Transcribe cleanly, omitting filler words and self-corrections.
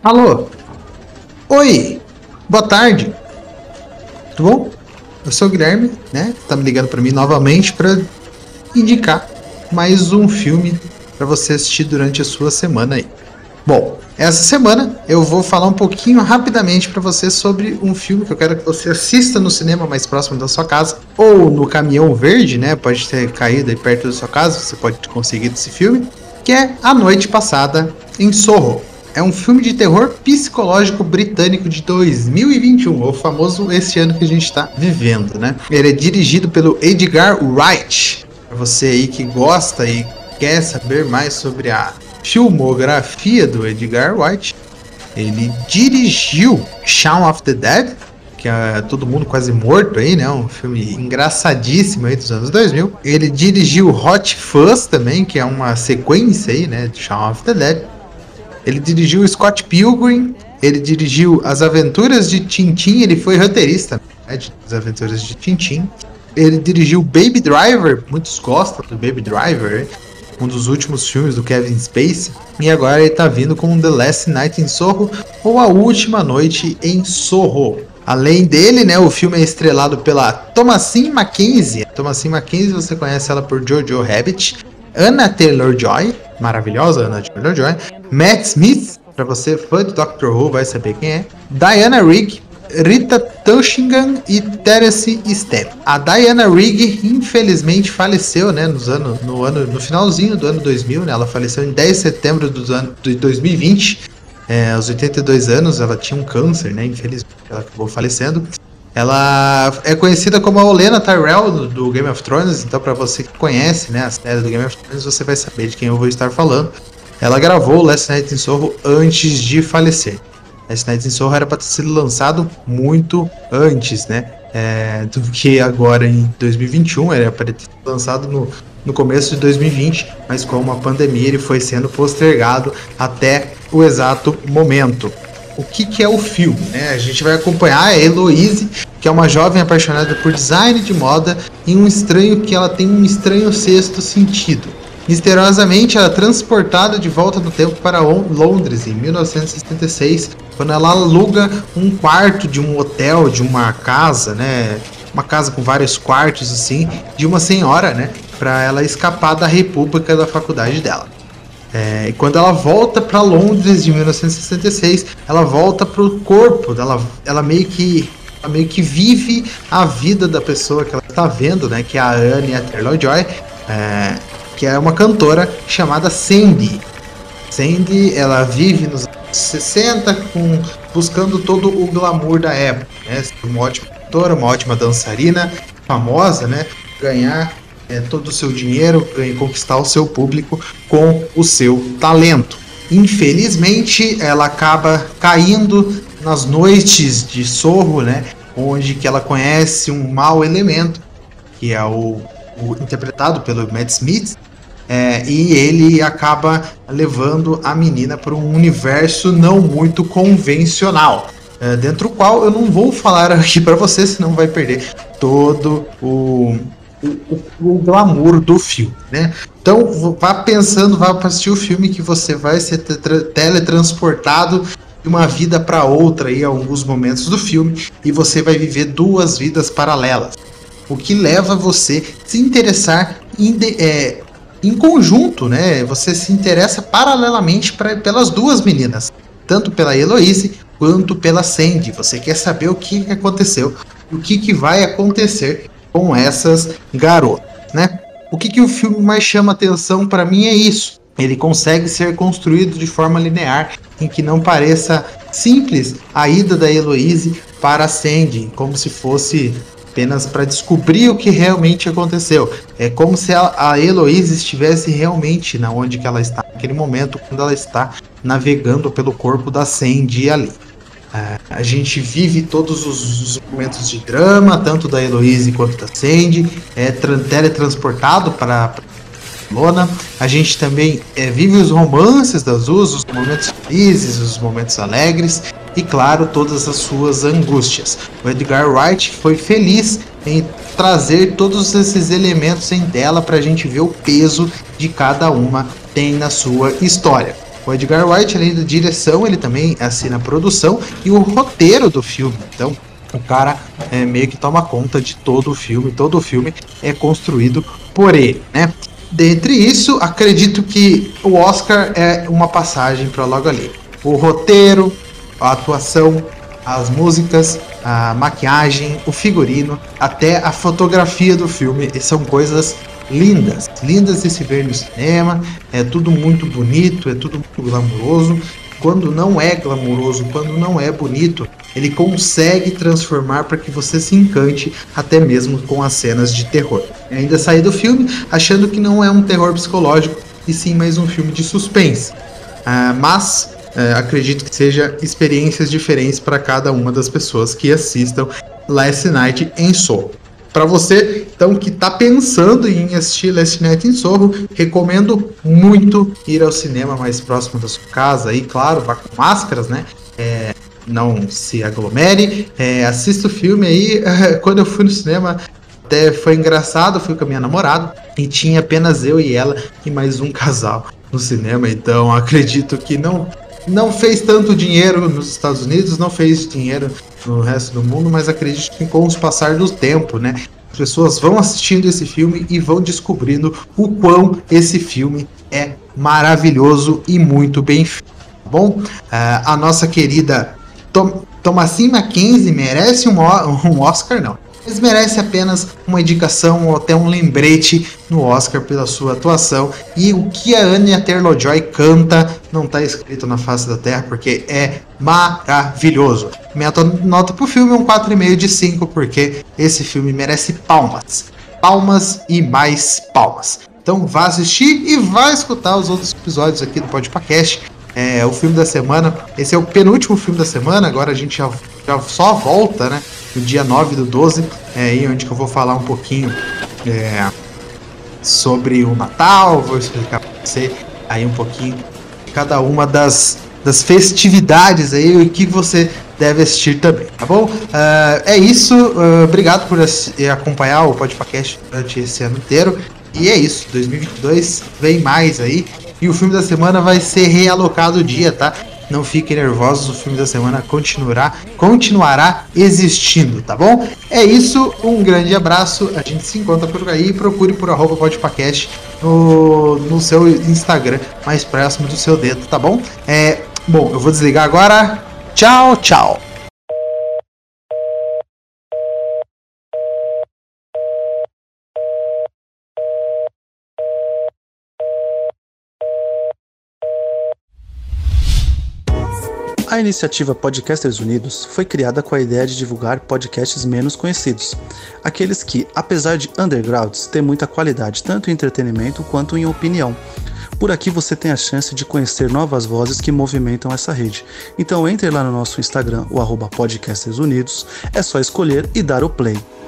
Alô? Oi! Boa tarde! Tudo bom? Eu sou o Guilherme, né? Tá me ligando pra mim novamente pra indicar mais um filme pra você assistir durante a sua semana aí. Bom, essa semana eu vou falar um pouquinho rapidamente pra você sobre um filme que eu quero que você assista no cinema mais próximo da sua casa ou no caminhão verde, né? Pode ter caído aí perto da sua casa, você pode ter conseguido esse filme, que é A Noite Passada em Soho. É um filme de terror psicológico britânico de 2021, o famoso esse ano que a gente está vivendo, né? Ele é dirigido pelo Edgar Wright. Para você aí que gosta e quer saber mais sobre a filmografia do Edgar Wright, ele dirigiu Shaun of the Dead, que é Todo Mundo Quase Morto aí, né? Um filme engraçadíssimo aí dos anos 2000. Ele dirigiu Hot Fuzz também, que é uma sequência aí, né? De Shaun of the Dead. Ele dirigiu Scott Pilgrim, ele dirigiu As Aventuras de Tintin, ele foi roteirista, né, das Aventuras de Tintin. Ele dirigiu Baby Driver, muitos gostam do Baby Driver, um dos últimos filmes do Kevin Spacey. E agora ele tá vindo com The Last Night in Soho, ou A Última Noite em Soho. Além dele, né, o filme é estrelado pela Thomasin McKenzie. Thomasin McKenzie, você conhece ela por Jojo Rabbit. Anna Taylor-Joy, maravilhosa Anna Taylor-Joy. Matt Smith, para você fã de Doctor Who vai saber quem é. Diana Rigg, Rita Tushingham e Terence Stamp. A Diana Rigg infelizmente faleceu, né, no finalzinho do ano 2000, né? Ela faleceu em 10 de setembro de 2020, aos 82 anos. Ela tinha um câncer, né? Infelizmente ela acabou falecendo. Ela é conhecida como a Olenna Tyrell do Game of Thrones, então para você que conhece, né, a série do Game of Thrones, você vai saber de quem eu vou estar falando. Ela gravou Last Night in Soho antes de falecer. Last Night in Soho era para ter sido lançado muito antes, né, do que agora em 2021, era para ter sido lançado no começo de 2020, mas com uma pandemia ele foi sendo postergado até o exato momento. O que é o filme, né? A gente vai acompanhar a Eloise, que é uma jovem apaixonada por design de moda, e ela tem um estranho sexto sentido. Misteriosamente, ela é transportada de volta no tempo para Londres, em 1976, quando ela aluga um quarto de um hotel, de uma casa, né? Uma casa com vários quartos, assim, de uma senhora, né? Para ela escapar da república da faculdade dela. E quando ela volta para Londres de 1966, ela volta para o corpo dela. Ela meio que vive a vida da pessoa que ela está vendo, né? Que é a Anya Taylor-Joy, que é uma cantora chamada Sandy. Sandy, ela vive nos anos 60 buscando todo o glamour da época, né? Uma ótima cantora, uma ótima dançarina, famosa, né? Ganhar todo o seu dinheiro e conquistar o seu público com o seu talento. Infelizmente, ela acaba caindo nas noites de Soho, né, onde que ela conhece um mau elemento, que é o interpretado pelo Matt Smith, e ele acaba levando a menina para um universo não muito convencional, dentro do qual eu não vou falar aqui para você, senão vai perder todo o glamour do filme, né? Então vá pensando, vá assistir o filme que você vai ser teletransportado de uma vida para outra aí, em alguns momentos do filme, e você vai viver duas vidas paralelas, o que leva você a se interessar em conjunto, né? Você se interessa paralelamente pelas duas meninas, tanto pela Eloise quanto pela Sandy. Você quer saber o que aconteceu, o que vai acontecer com essas garotas, né? O que o filme mais chama atenção para mim é isso. Ele consegue ser construído de forma linear, em que não pareça simples a ida da Eloise para a Sandy, como se fosse apenas para descobrir o que realmente aconteceu. É como se a Eloise estivesse realmente na onde que ela está naquele momento, quando ela está navegando pelo corpo da Sandy ali. A gente vive todos os momentos de drama, tanto da Eloise quanto da Sandy, teletransportado para Barcelona. A gente também vive os romances das duas, os momentos felizes, os momentos alegres e, claro, todas as suas angústias. O Edgar Wright foi feliz em trazer todos esses elementos em tela para a gente ver o peso de cada uma tem na sua história. O Edgar Wright, além da direção, ele também assina a produção e o roteiro do filme. Então, o cara meio que toma conta de todo o filme é construído por ele, né? Dentre isso, acredito que o Oscar é uma passagem para logo ali. O roteiro, a atuação, as músicas, a maquiagem, o figurino, até a fotografia do filme, são coisas lindas de se ver no cinema, é tudo muito bonito, é tudo muito glamouroso. Quando não é glamouroso, quando não é bonito, ele consegue transformar para que você se encante até mesmo com as cenas de terror. Eu ainda saí do filme achando que não é um terror psicológico, e sim mais um filme de suspense. Mas acredito que seja experiências diferentes para cada uma das pessoas que assistam Last Night in Soho. Para você, então, que está pensando em assistir Last Night in Soho, recomendo muito ir ao cinema mais próximo da sua casa. E claro, vá com máscaras, né? Não se aglomere. Assista o filme aí. Quando eu fui no cinema, até foi engraçado. Fui com a minha namorada e tinha apenas eu e ela e mais um casal no cinema. Então, acredito que não fez tanto dinheiro nos Estados Unidos, não fez dinheiro no resto do mundo, mas acredito que com o passar do tempo, né, as pessoas vão assistindo esse filme e vão descobrindo o quão esse filme é maravilhoso e muito bem feito, tá bom? A nossa querida Thomasin McKenzie merece um Oscar, não. Mas merece apenas uma indicação ou até um lembrete no Oscar pela sua atuação. E o que a Anya Taylor-Joy canta não está escrito na face da terra, porque é maravilhoso. Minha nota pro filme é um 4,5 de 5, porque esse filme merece palmas. Palmas e mais palmas. Então vá assistir e vá escutar os outros episódios aqui do Podcast. O filme da semana, esse é o penúltimo filme da semana, agora a gente já só volta, né, no dia 9/12, onde que eu vou falar um pouquinho sobre o Natal, vou explicar para você aí um pouquinho de cada uma das festividades aí, e o que você deve assistir também, tá bom? É isso, obrigado por acompanhar o Podcast durante esse ano inteiro, e é isso, 2022 vem mais aí. E o filme da semana vai ser realocado o dia, tá? Não fiquem nervosos, o filme da semana continuará existindo, tá bom? É isso, um grande abraço, a gente se encontra por aí, procure por @podpacast no seu Instagram mais próximo do seu dedo, tá bom? Bom, eu vou desligar agora, tchau, tchau! A iniciativa Podcasters Unidos foi criada com a ideia de divulgar podcasts menos conhecidos, aqueles que, apesar de undergrounds, têm muita qualidade tanto em entretenimento quanto em opinião. Por aqui você tem a chance de conhecer novas vozes que movimentam essa rede. Então entre lá no nosso Instagram, o @podcastersunidos, é só escolher e dar o play.